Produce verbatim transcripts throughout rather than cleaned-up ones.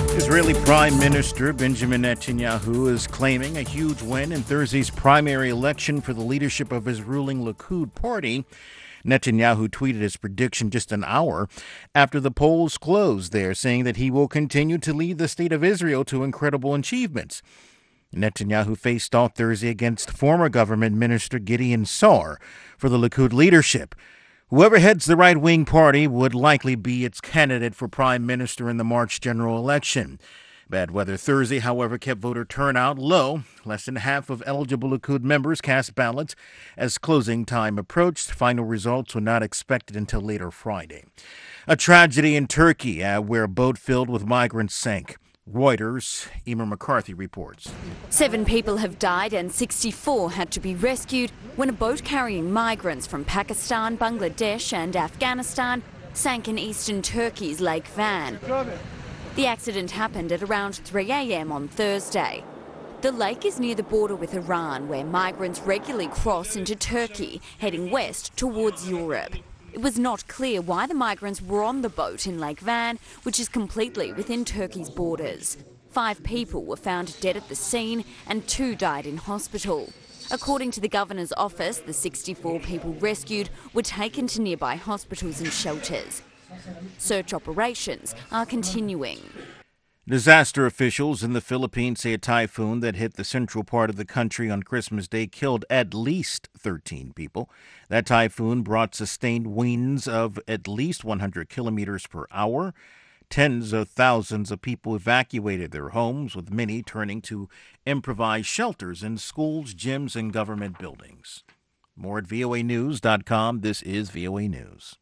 Israeli Prime Minister Benjamin Netanyahu is claiming a huge win in Thursday's primary election for the leadership of his ruling Likud party. Netanyahu tweeted his prediction just an hour after the polls closed there, saying that he will continue to lead the state of Israel to incredible achievements. Netanyahu faced off Thursday against former government minister Gideon Sa'ar for the Likud leadership. Whoever heads the right-wing party would likely be its candidate for prime minister in the March general election. Bad weather Thursday, however, kept voter turnout low. Less than half of eligible Likud members cast ballots as closing time approached. Final results were not expected until later Friday. A tragedy in Turkey uh, where a boat filled with migrants sank. Reuters' Emer McCarthy reports. Seven people have died and sixty-four had to be rescued when a boat carrying migrants from Pakistan, Bangladesh and Afghanistan sank in eastern Turkey's Lake Van. The accident happened at around three a m on Thursday. The lake is near the border with Iran, where migrants regularly cross into Turkey, heading west towards Europe. It was not clear why the migrants were on the boat in Lake Van, which is completely within Turkey's borders. Five people were found dead at the scene and two died in hospital. According to the governor's office, the sixty-four people rescued were taken to nearby hospitals and shelters. Search operations are continuing. Disaster officials in the Philippines say a typhoon that hit the central part of the country on Christmas Day killed at least thirteen people. That typhoon brought sustained winds of at least one hundred kilometers per hour. Tens of thousands of people evacuated their homes, with many turning to improvised shelters in schools, gyms, and government buildings. More at V O A news dot com. This is V O A News.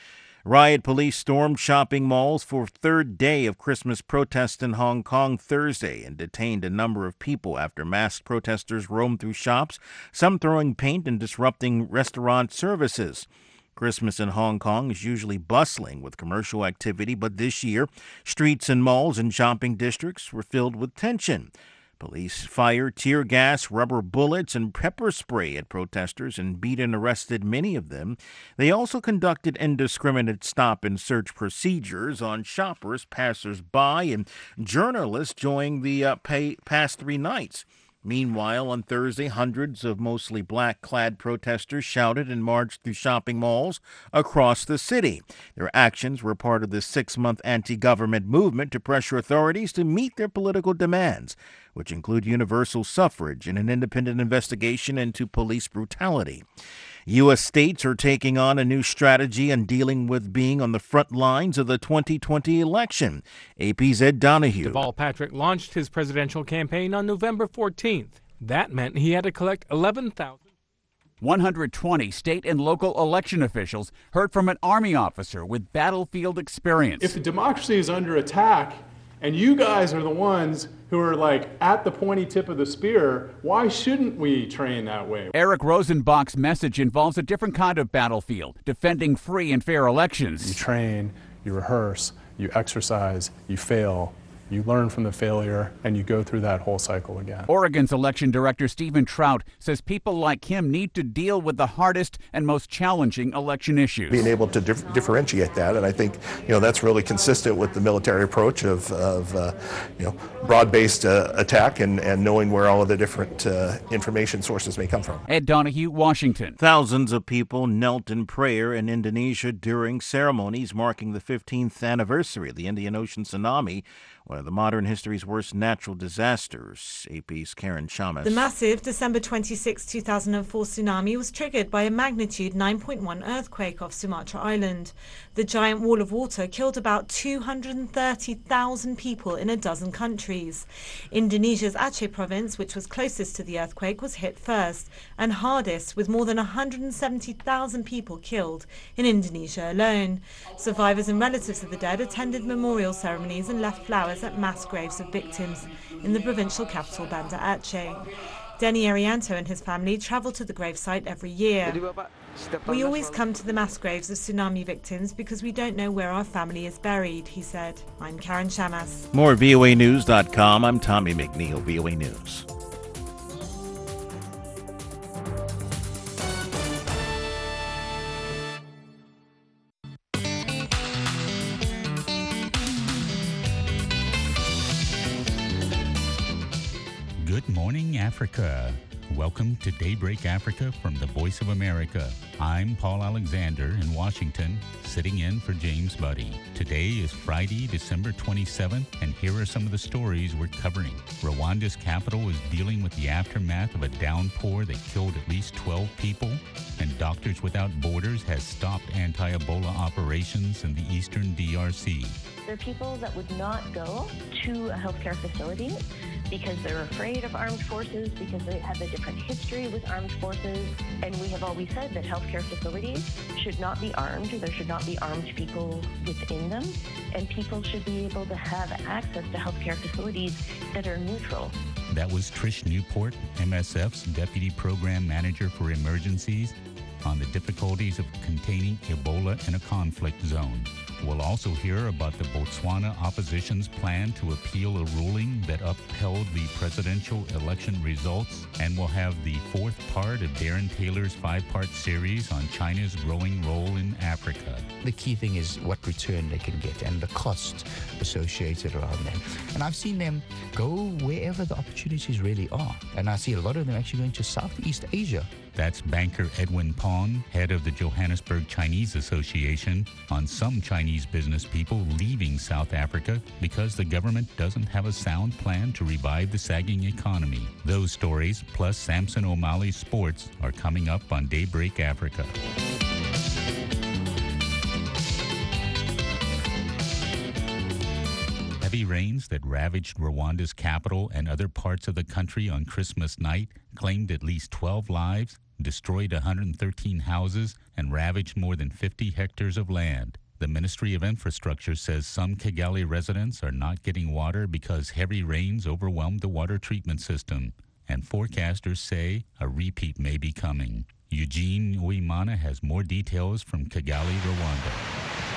Riot police stormed shopping malls for third day of Christmas protests in Hong Kong Thursday and detained a number of people after masked protesters roamed through shops, some throwing paint and disrupting restaurant services. Christmas in Hong Kong is usually bustling with commercial activity, but this year, streets and malls and shopping districts were filled with tension. Police fired tear gas, rubber bullets, and pepper spray at protesters and beat and arrested many of them. They also conducted indiscriminate stop and search procedures on shoppers, passers-by, and journalists during the uh, pay, past three nights. Meanwhile, on Thursday, hundreds of mostly black-clad protesters shouted and marched through shopping malls across the city. Their actions were part of the six-month anti-government movement to pressure authorities to meet their political demands, which include universal suffrage and an independent investigation into police brutality. U S states are taking on a new strategy on dealing with being on the front lines of the twenty twenty election. A P's Ed Donahue. Deval Patrick launched his presidential campaign on November fourteenth. That meant he had to collect eleven thousand. one hundred twenty state and local election officials heard from an Army officer with battlefield experience. If the democracy is under attack, and you guys are the ones who are like at the pointy tip of the spear, why shouldn't we train that way? Eric Rosenbach's message involves a different kind of battlefield, defending free and fair elections. You train, you rehearse, you exercise, you fail. You learn from the failure, and you go through that whole cycle again. Oregon's election director Stephen Trout says people like him need to deal with the hardest and most challenging election issues. Being able to dif- differentiate that, and I think you know that's really consistent with the military approach of, of uh, you know broad-based uh, attack and, and knowing where all of the different uh, information sources may come from. Ed Donahue, Washington. Thousands of people knelt in prayer in Indonesia during ceremonies marking the fifteenth anniversary of the Indian Ocean tsunami, one of the modern history's worst natural disasters. A P's Karen Chamas. The massive December twenty-sixth, two thousand four tsunami was triggered by a magnitude nine point one earthquake off Sumatra Island. The giant wall of water killed about two hundred thirty thousand people in a dozen countries. Indonesia's Aceh province, which was closest to the earthquake, was hit first and hardest, with more than one hundred seventy thousand people killed in Indonesia alone. Survivors and relatives of the dead attended memorial ceremonies and left flowers at mass graves of victims in the provincial capital Banda Aceh. Denny Arianto and his family travel to the gravesite every year. We always come to the mass graves of tsunami victims because we don't know where our family is buried, he said. I'm Karen Chamas. More at V O A news dot com. I'm Tommy McNeil, V O A News. Good morning, Africa. Welcome to Daybreak Africa from the Voice of America. I'm Paul Alexander in Washington, sitting in for James Buddy. Today is Friday, December twenty-seventh, and here are some of the stories we're covering. Rwanda's capital is dealing with the aftermath of a downpour that killed at least twelve people, and Doctors Without Borders has stopped anti-Ebola operations in the eastern D R C. There are people that would not go to a healthcare facility because they're afraid of armed forces, because they have a different history with armed forces. And we have always said that healthcare facilities should not be armed. There should not be armed people within them. And people should be able to have access to healthcare facilities that are neutral. That was Trish Newport, M S F's Deputy Program Manager for Emergencies, on the difficulties of containing Ebola in a conflict zone. We'll also hear about the Botswana opposition's plan to appeal a ruling that upheld the presidential election results, and we'll have the fourth part of Darren Taylor's five-part series on China's growing role in Africa. The key thing is what return they can get and the cost associated around them. And I've seen them go wherever the opportunities really are. And I see a lot of them actually going to Southeast Asia. That's banker Edwin Pong, head of the Johannesburg Chinese Association, on some Chinese business people leaving South Africa because the government doesn't have a sound plan to revive the sagging economy. Those stories, plus Samson O'Malley's sports, are coming up on Daybreak Africa. Heavy rains that ravaged Rwanda's capital and other parts of the country on Christmas night claimed at least twelve lives, destroyed one hundred thirteen houses, and ravaged more than fifty hectares of land. The Ministry of Infrastructure says some Kigali residents are not getting water because heavy rains overwhelmed the water treatment system, and forecasters say a repeat may be coming. Eugene Uimana has more details from Kigali, Rwanda.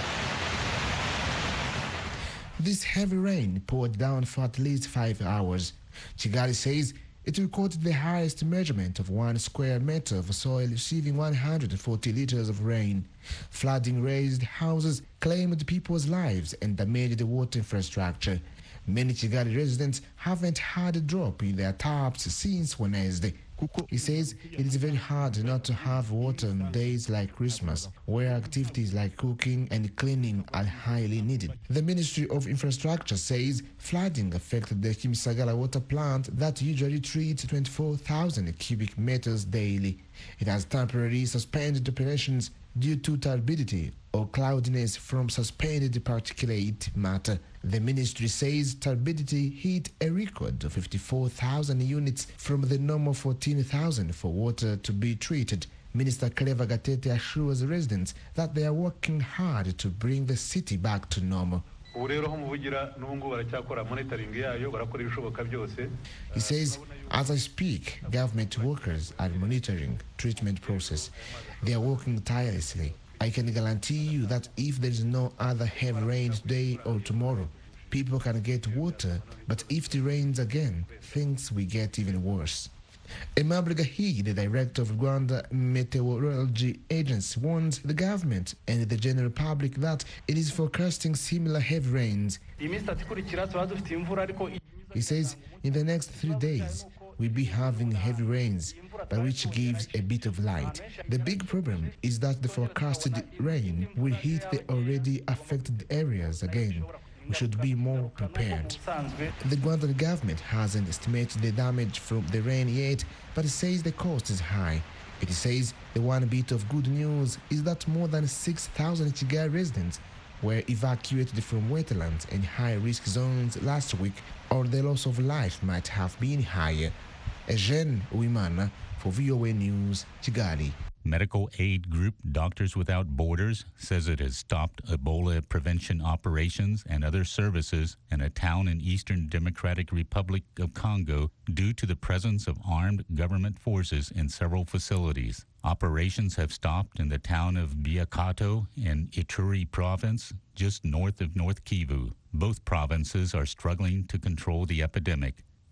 This heavy rain poured down for at least five hours. Kigali says it recorded the highest measurement of one square meter of soil receiving one hundred forty liters of rain. Flooding razed houses claimed people's lives and damaged the water infrastructure. Many Kigali residents haven't had a drop in their taps since Wednesday. He says it is very hard not to have water on days like Christmas, where activities like cooking and cleaning are highly needed. The Ministry of Infrastructure says flooding affected the Kimisagara water plant that usually treats twenty-four thousand cubic meters daily. It has temporarily suspended operations due to turbidity or cloudiness from suspended particulate matter. The ministry says turbidity hit a record of fifty-four thousand units from the normal fourteen thousand for water to be treated. Minister Kaleva Gatete assures residents that they are working hard to bring the city back to normal. He says, as I speak, government workers are monitoring treatment process. They are working tirelessly. I can guarantee you that if there is no other heavy rain today or tomorrow, people can get water, but if it rains again, things will get even worse. Aimable Gahi, the director of Rwanda Meteorology Agency, warns the government and the general public that it is forecasting similar heavy rains. He says in the next three days, we'll be having heavy rains, but which gives a bit of light. The big problem is that the forecasted rain will hit the already affected areas again. We should be more prepared. The Rwandan government hasn't estimated the damage from the rain yet, but it says the cost is high. It says the one bit of good news is that more than six thousand Kigali residents were evacuated from wetlands and high-risk zones last week, or the loss of life might have been higher. Eugene Uimana for V O A News, Kigali. Medical aid group Doctors Without Borders says it has stopped Ebola prevention operations and other services in a town in Eastern Democratic Republic of Congo due to the presence of armed government forces in several facilities. Operations have stopped in the town of Biakato in Ituri province, just north of North Kivu. Both provinces are struggling to control the epidemic.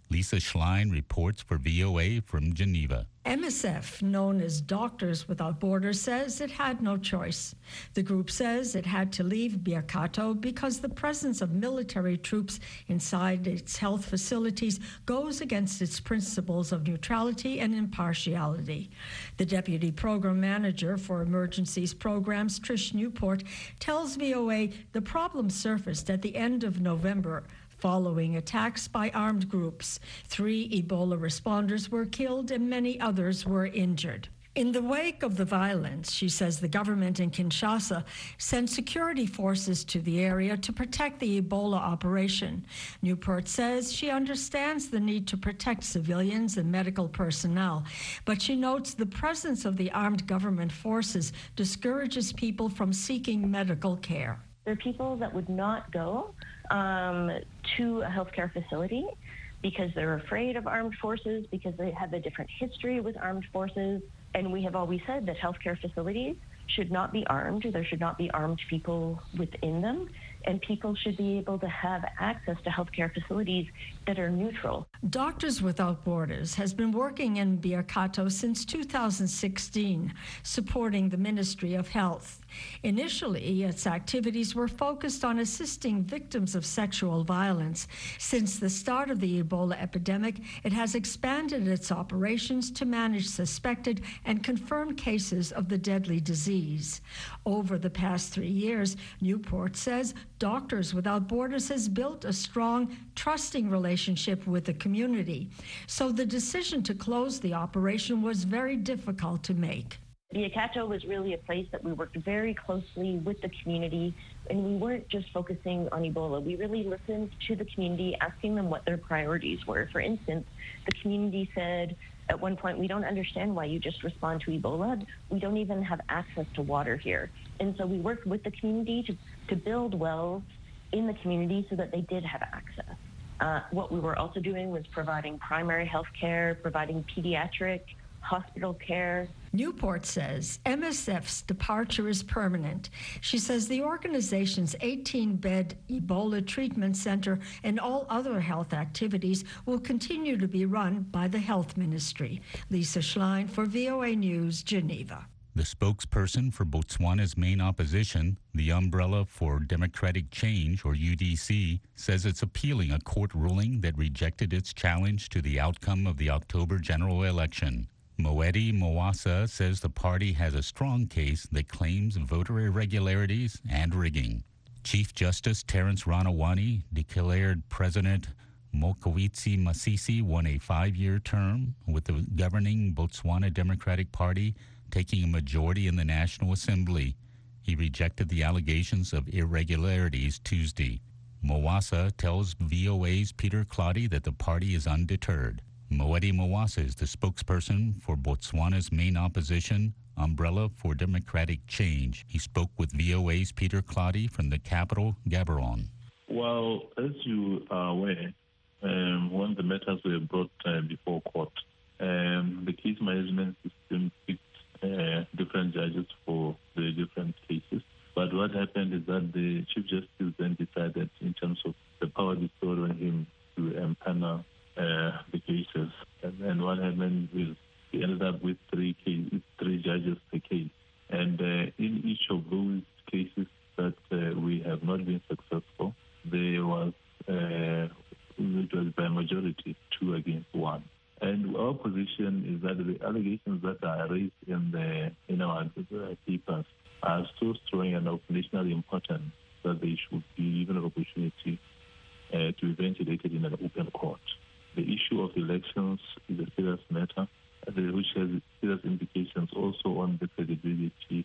Lisa Schlein reports for V O A from Geneva. M S F, known as Doctors Without Borders, says it had no choice. The group says it had to leave Biakato because the presence of military troops inside its health facilities goes against its principles of neutrality and impartiality. The deputy program manager for emergencies programs, Trish Newport, tells V O A the problem surfaced at the end of November following attacks by armed groups. Three Ebola responders were killed and many others were injured. In the wake of the violence, she says the government in Kinshasa sent security forces to the area to protect the Ebola operation. Newport says she understands the need to protect civilians and medical personnel, but she notes the presence of the armed government forces discourages people from seeking medical care. There are people that would not go um, to a healthcare facility because they're afraid of armed forces, because they have a different history with armed forces. And we have always said that healthcare facilities should not be armed. There should not be armed people within them. And people should be able to have access to healthcare facilities that are neutral. Doctors Without Borders has been working in Biakato since two thousand sixteen, supporting the Ministry of Health. Initially, its activities were focused on assisting victims of sexual violence. Since the start of the Ebola epidemic, it has expanded its operations to manage suspected and confirmed cases of the deadly disease. Over the past three years, Newport says Doctors Without Borders has built a strong, trusting relationship with the community. So the decision to close the operation was very difficult to make. Biakato was really a place that we worked very closely with the community, and we weren't just focusing on Ebola. We really listened to the community, asking them what their priorities were. For instance, the community said at one point, we don't understand why you just respond to Ebola. We don't even have access to water here. And so we worked with the community to, to build wells in the community so that they did have access. Uh, what we were also doing was providing primary health care, providing pediatric hospital care. Newport says M S F's departure is permanent. She says the organization's eighteen-bed Ebola treatment center and all other health activities will continue to be run by the Health Ministry. Lisa Schlein for V O A News, Geneva. The spokesperson for Botswana's main opposition, the Umbrella for Democratic Change, or U D C, says it's appealing a court ruling that rejected its challenge to the outcome of the October general election. Moeti Mawasa says the party has a strong case that claims voter irregularities and rigging. Chief Justice Terence Ranawani declared President Mokgweetsi Masisi won a five-year term, with the governing Botswana Democratic Party taking a majority in the National Assembly. He rejected the allegations of irregularities Tuesday. Mawasa tells V O A's Peter Claudy that the party is undeterred. Moeti Mawasa is the spokesperson for Botswana's main opposition, Umbrella for Democratic Change. He spoke with V O A's Peter Claudy from the capital, Gaborone. Well, as you are aware, um, when the matters were brought uh, before court, um, the case management system picked uh, different judges for the different cases. But what happened is that the Chief Justice then decided, in terms of the power bestowed on him to empanel Uh, the cases, and then what happened is we ended up with three cases, three judges per case, and uh, in each of those cases that uh, we have not been successful, there was uh, it was by majority, two against one. And our position is that the allegations that are raised in the in our papers are so strong and of national importance that they should be given an opportunity uh, to be ventilated in an open court. The issue of elections is a serious matter, which has serious implications also on the credibility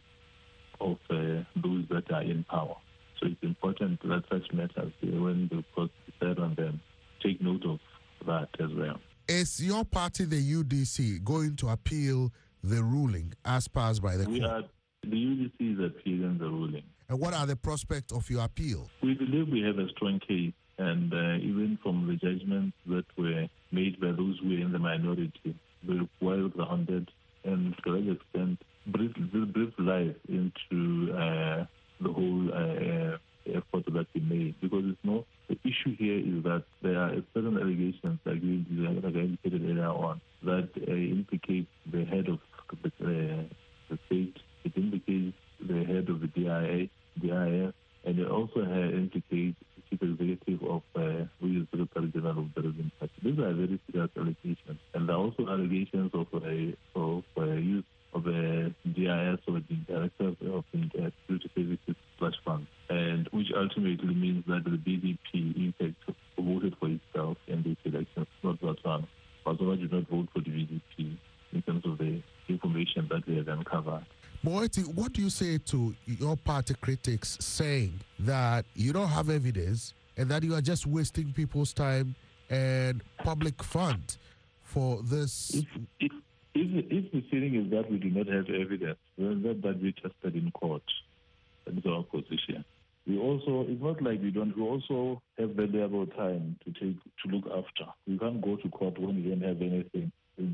of uh, those that are in power. So it's important that such matters, when the court decide on them, take note of that as well. Is your party, the U D C, going to appeal the ruling as passed by the we court? Are, the U D C is appealing the ruling. And what are the prospects of your appeal? We believe we have a strong case. And uh, even from the judgments that were made by those who were in the minority, they were well grounded and to a large extent breathe, breathe life into uh, the whole uh, effort that we made. Because it's not, the issue issue here is that there are certain allegations, like you like I indicated earlier on, that uh, implicate the head of the, uh, the state, it implicates the head of the D I A, D I A, and it also uh, implicates the chief executive of uh, who is the Secretary General of the Ruling Party. These are very serious allegations, and there are also allegations of uh, of uh, use of the D I S or the Director of the Security Services Slush Fund, and which ultimately means that the B D P, in fact, voted for itself in these elections, not Botswana. Botswana did not vote for the B D P in terms of the information that we have uncovered. Moeti, what do you say to your party critics saying that you don't have evidence and that you are just wasting people's time and public funds for this? If, if, if, if the feeling is that we do not have evidence, then that, that we tested in court. That is our position. We also, it's not like we don't, we also have valuable time to take, to look after. We can't go to court when we don't have anything.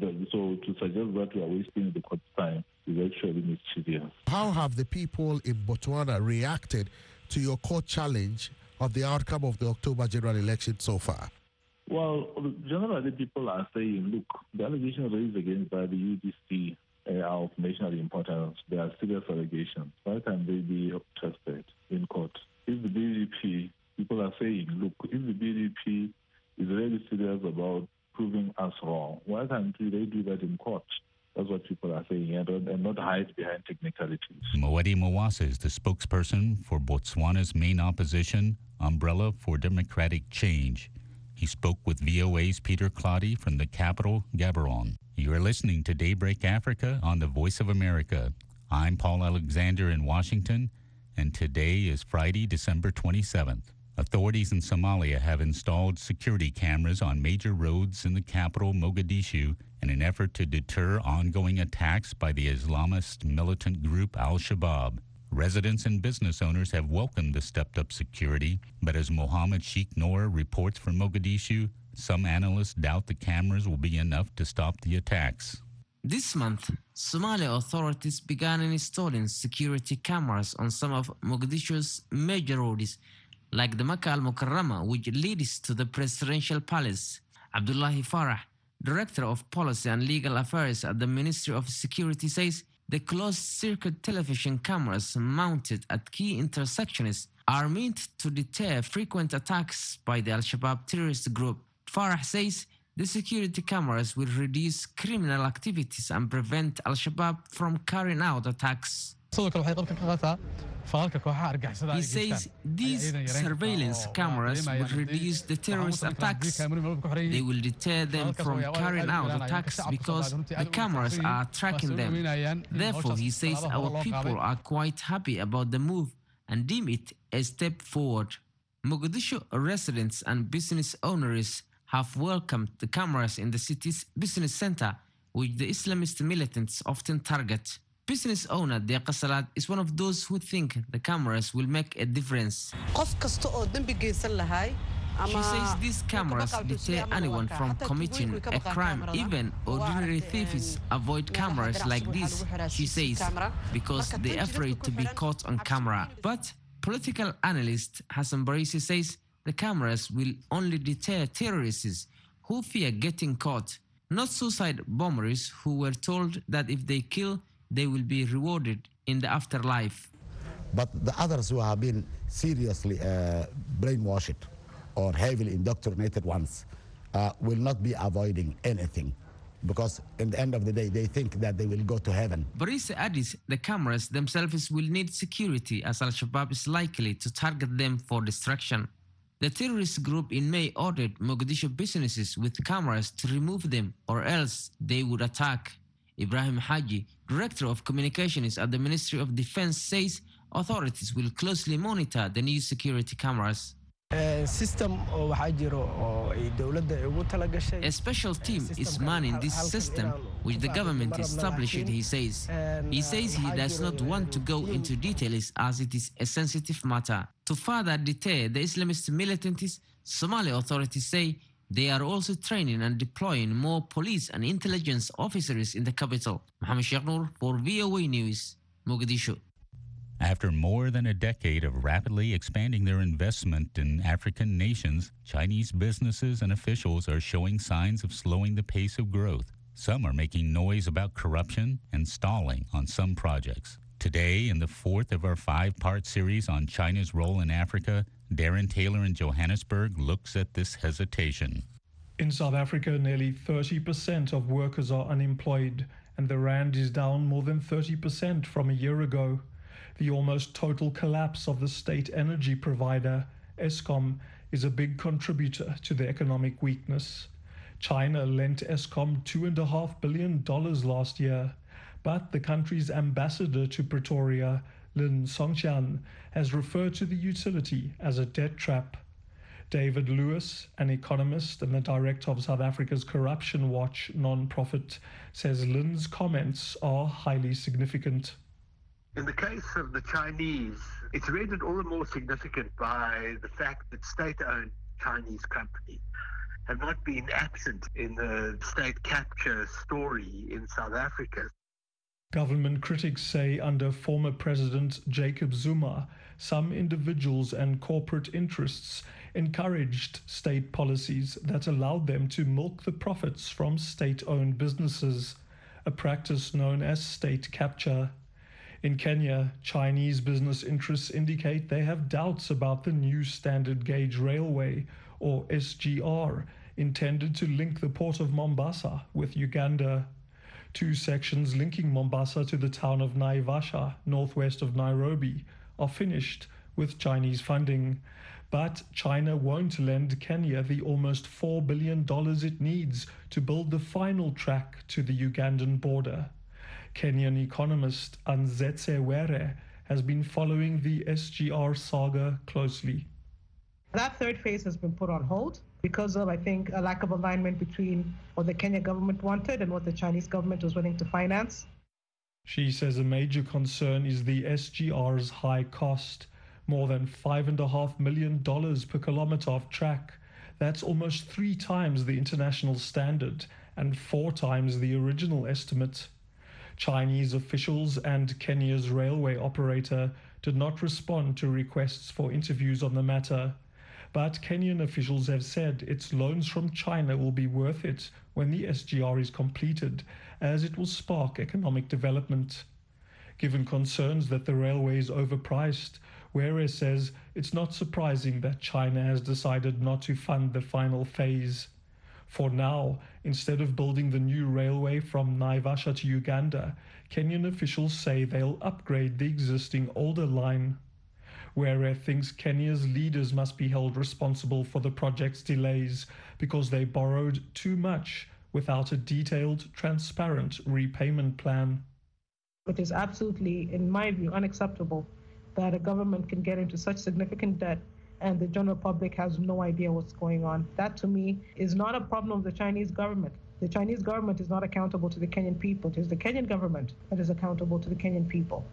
So to suggest that we are wasting the court's time is actually mischievous. How have the people in Botswana reacted to your court challenge of the outcome of the October general election so far? Well, generally people are saying, look, the allegations raised against by the U D C uh, are of national importance. They are serious allegations. Why can't they be tested in court? If the B D P, people are saying, look, if the B D P is really serious about proving us wrong, why can't they do that in court? That's what people are saying, and, and not hide behind technicalities. Moeti Mawasa is the spokesperson for Botswana's main opposition, Umbrella for Democratic Change. He spoke with V O A's Peter Claudy from the capital, Gaborone. You are listening to Daybreak Africa on the Voice of America. I'm Paul Alexander in Washington, and today is Friday, December twenty-seventh. Authorities in Somalia have installed security cameras on major roads in the capital, Mogadishu, in an effort to deter ongoing attacks by the Islamist militant group Al-Shabaab. Residents and business owners have welcomed the stepped-up security, but as Mohammed Sheikh Noor reports from Mogadishu, some analysts doubt the cameras will be enough to stop the attacks. This month, Somali authorities began installing security cameras on some of Mogadishu's major roads, like the Makkah al-Mukarramah, which leads to the presidential palace. Abdullahi Farah, Director of Policy and Legal Affairs at the Ministry of Security, says the closed-circuit television cameras mounted at key intersections are meant to deter frequent attacks by the Al-Shabaab terrorist group. Farah says the security cameras will reduce criminal activities and prevent Al-Shabaab from carrying out attacks. He says these surveillance cameras will reduce the terrorist attacks. They will deter them from carrying out attacks because the cameras are tracking them. Therefore, he says our people are quite happy about the move and deem it a step forward. Mogadishu residents and business owners have welcomed the cameras in the city's business center, which the Islamist militants often target. Business owner Deqa Salad is one of those who think the cameras will make a difference. She says these cameras deter anyone from committing a crime. Even ordinary thieves avoid cameras like this, she says, because they're afraid to be caught on camera. But political analyst Hassan Barisi says the cameras will only deter terrorists who fear getting caught, not suicide bombers who were told that if they kill, they will be rewarded in the afterlife. But the others who have been seriously uh, brainwashed or heavily indoctrinated ones uh, will not be avoiding anything, because in the end of the day, they think that they will go to heaven. Barisa adds the cameras themselves will need security, as Al-Shabaab is likely to target them for destruction. The terrorist group in May ordered Mogadishu businesses with cameras to remove them, or else they would attack. Ibrahim Haji, Director of Communications at the Ministry of Defense, says authorities will closely monitor the new security cameras. A special team is manning this system, which the government established, he says. He says he does not want to go into details as it is a sensitive matter. To further deter the Islamist militants, Somali authorities say they are also training and deploying more police and intelligence officers in the capital. Mohammed Sheikh Noor for V O A News, Mogadishu. After more than a decade of rapidly expanding their investment in African nations, Chinese businesses and officials are showing signs of slowing the pace of growth. Some are making noise about corruption and stalling on some projects. Today, in the fourth of our five-part series on China's role in Africa, Darren Taylor in Johannesburg looks at this hesitation. In South Africa, nearly thirty percent of workers are unemployed, and the rand is down more than thirty percent from a year ago. The almost total collapse of the state energy provider, Eskom, is a big contributor to the economic weakness. China lent Eskom two point five billion dollars last year, but the country's ambassador to Pretoria, Lin Songqian, has referred to the utility as a debt trap. David Lewis, an economist and the director of South Africa's Corruption Watch non-profit, says Lin's comments are highly significant. In the case of the Chinese, it's rendered all the more significant by the fact that state-owned Chinese companies have not been absent in the state capture story in South Africa. Government critics say under former President Jacob Zuma, some individuals and corporate interests encouraged state policies that allowed them to milk the profits from state-owned businesses, a practice known as state capture. In Kenya, Chinese business interests indicate they have doubts about the new standard gauge railway, or S G R, intended to link the port of Mombasa with Uganda. Two sections linking Mombasa to the town of Naivasha, northwest of Nairobi, are finished with Chinese funding. But China won't lend Kenya the almost four billion dollars it needs to build the final track to the Ugandan border. Kenyan economist Anzetse Were has been following the S G R saga closely. That third phase has been put on hold because of, I think, a lack of alignment between what the Kenya government wanted and what the Chinese government was willing to finance. She says a major concern is the S G R's high cost, more than five and a half million dollars per kilometer of track. That's almost three times the international standard and four times the original estimate. Chinese officials and Kenya's railway operator did not respond to requests for interviews on the matter. But Kenyan officials have said its loans from China will be worth it when the S G R is completed, as it will spark economic development. Given concerns that the railway is overpriced, Were says it's not surprising that China has decided not to fund the final phase. For now, instead of building the new railway from Naivasha to Uganda, Kenyan officials say they'll upgrade the existing older line. Were thinks Kenya's leaders must be held responsible for the project's delays because they borrowed too much without a detailed, transparent repayment plan. It is absolutely, in my view, unacceptable that a government can get into such significant debt and the general public has no idea what's going on. That, to me, is not a problem of the Chinese government. The Chinese government is not accountable to the Kenyan people. It is the Kenyan government that is accountable to the Kenyan people.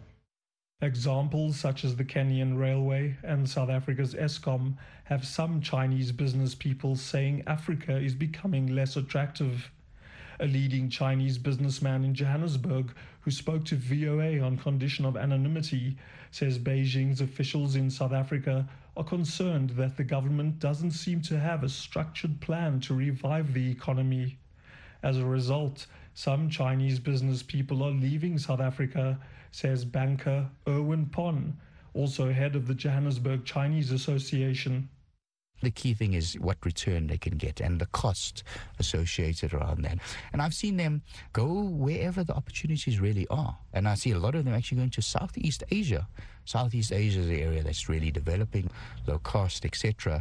Examples such as the Kenyan Railway and South Africa's Eskom have some Chinese business people saying Africa is becoming less attractive. A leading Chinese businessman in Johannesburg who spoke to V O A on condition of anonymity says Beijing's officials in South Africa are concerned that the government doesn't seem to have a structured plan to revive the economy. As a result, some Chinese business people are leaving South Africa, says banker Erwin Pon, also head of the Johannesburg Chinese Association. The key thing is what return they can get and the cost associated around that. And I've seen them go wherever the opportunities really are. And I see a lot of them actually going to Southeast Asia. Southeast Asia is the area that's really developing, low cost, et cetera.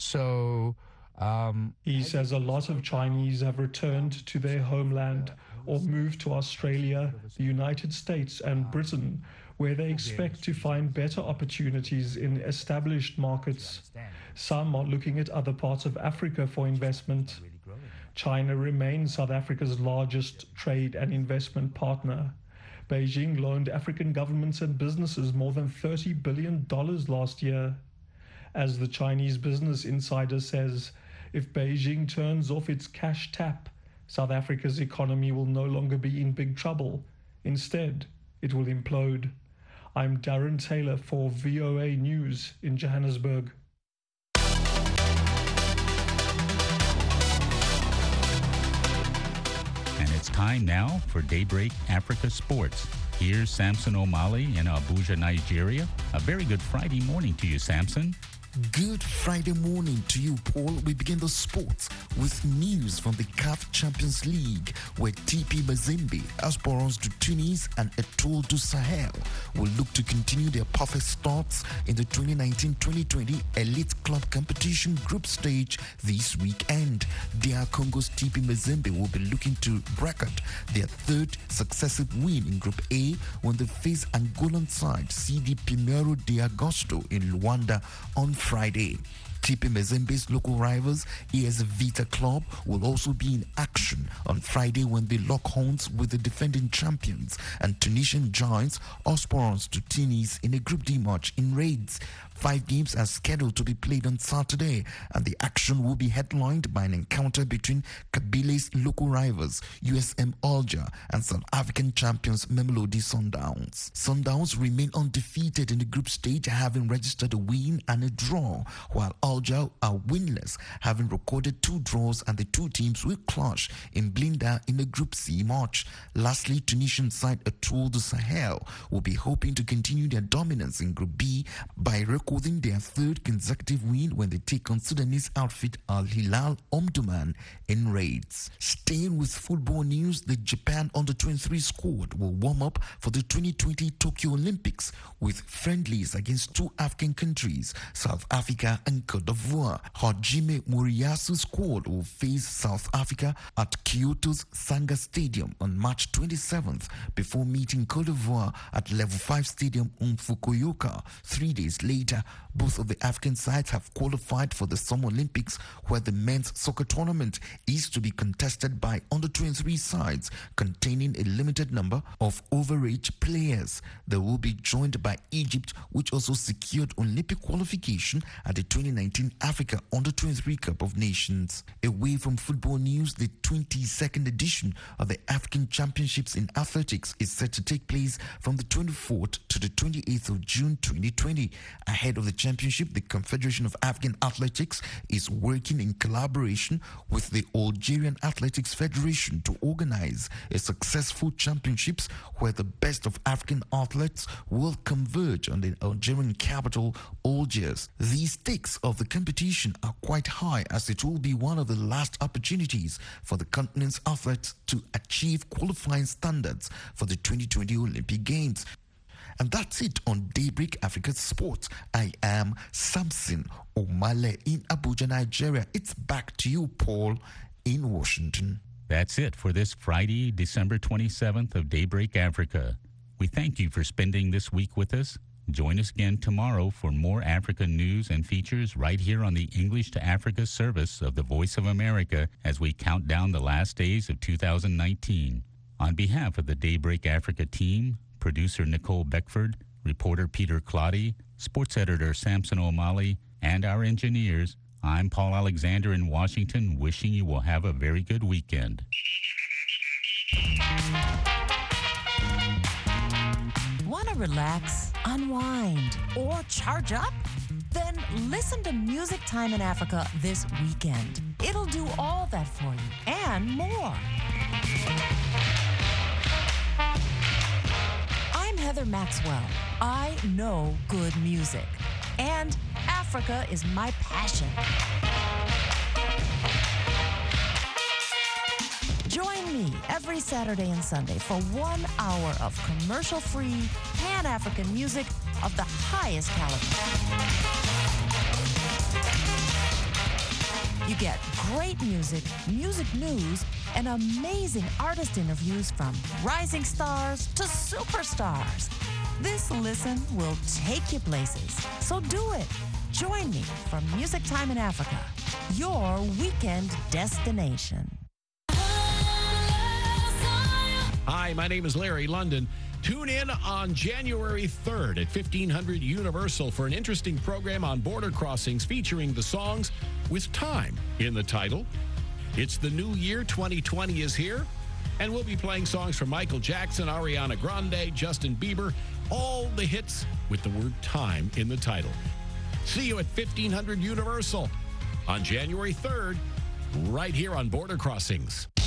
So um, he says a lot of Chinese have returned to their homeland or moved to Australia, the United States and Britain, where they expect to find better opportunities in established markets. Some are looking at other parts of Africa for investment. China remains South Africa's largest trade and investment partner. Beijing loaned African governments and businesses more than thirty billion dollars last year. As the Chinese Business Insider says, if Beijing turns off its cash tap, South Africa's economy will no longer be in big trouble. Instead, it will implode. I'm Darren Taylor for V O A News in Johannesburg. And it's time now for Daybreak Africa Sports. Here's Samson O'Malley in Abuja, Nigeria. A very good Friday morning to you, Samson. Good Friday morning to you, Paul. We begin the sports with news from the C A F Champions League, where T P Mazembe, Esperance de Tunis, and Etoile du Sahel will look to continue their perfect starts in the twenty nineteen twenty twenty Elite Club Competition group stage this weekend. D R Congo's T P Mazembe will be looking to bracket their third successive win in Group A when they face Angolan side C D Primeiro de Agosto in Luanda on Friday. T P Mazembe's local rivals, A S Vita Club, will also be in action on Friday when they lock horns with the defending champions and Tunisian giants Esperance de Tunis in a Group D match in Raids. Five games are scheduled to be played on Saturday, and the action will be headlined by an encounter between Kabyle's local rivals, U S M Alger, and South African champions Mamelodi Sundowns. Sundowns remain undefeated in the group stage, having registered a win and a draw, while Alger are winless, having recorded two draws, and the two teams will clash in Blinda in the Group C match. Lastly, Tunisian side Etoile du Sahel will be hoping to continue their dominance in Group B by recording their third consecutive win when they take on Sudanese outfit Al Hilal Omdurman in Raids. Staying with football news, the Japan under twenty-three squad will warm up for the twenty twenty Tokyo Olympics with friendlies against two African countries, South Africa and Cote d'Ivoire. Hajime Moriyasu's squad will face South Africa at Kyoto's Sanga Stadium on March twenty-seventh before meeting Cote d'Ivoire at Level five Stadium on Fukuoka three days later. Both of the African sides have qualified for the Summer Olympics, where the men's soccer tournament is to be contested by under twenty-three sides containing a limited number of overage players. They will be joined by Egypt, which also secured Olympic qualification at the twenty nineteen Africa under twenty-three Cup of Nations. Away from football news, the twenty-second edition of the African Championships in Athletics is set to take place from the twenty-fourth to the twenty-eighth of June twenty twenty. Ahead of the championship, the Confederation of African Athletics is working in collaboration with the Algerian Athletics Federation to organize a successful championships where the best of African athletes will converge on the Algerian capital, Algiers. The stakes of the competition are quite high, as it will be one of the last opportunities for the continent's athletes to achieve qualifying standards for the twenty twenty Olympic Games. And that's it on Daybreak Africa Sports. I am Samson O'Malley in Abuja, Nigeria. It's back to you, Paul, in Washington. That's it for this Friday, December twenty-seventh of Daybreak Africa. We thank you for spending this week with us. Join us again tomorrow for more Africa news and features right here on the English to Africa service of the Voice of America as we count down the last days of two thousand nineteen. On behalf of the Daybreak Africa team, producer Nicole Beckford, reporter Peter Claudy, sports editor Samson O'Malley, and our engineers, I'm Paul Alexander in Washington, wishing you will have a very good weekend. Want to relax, unwind, or charge up? Then listen to Music Time in Africa this weekend. It'll do all that for you and more. I'm Heather Maxwell. I know good music, and Africa is my passion. Join me every Saturday and Sunday for one hour of commercial-free, Pan-African music of the highest caliber. You get great music, music news, and amazing artist interviews from rising stars to superstars. This listen will take you places, so do it. Join me for Music Time in Africa, your weekend destination. Hi, my name is Larry London. Tune in on January third at fifteen hundred Universal for an interesting program on border crossings featuring the songs with time in the title. It's the new year, twenty twenty is here, and we'll be playing songs from Michael Jackson, Ariana Grande, Justin Bieber, all the hits with the word time in the title. See you at fifteen hundred Universal on January third, right here on Border Crossings.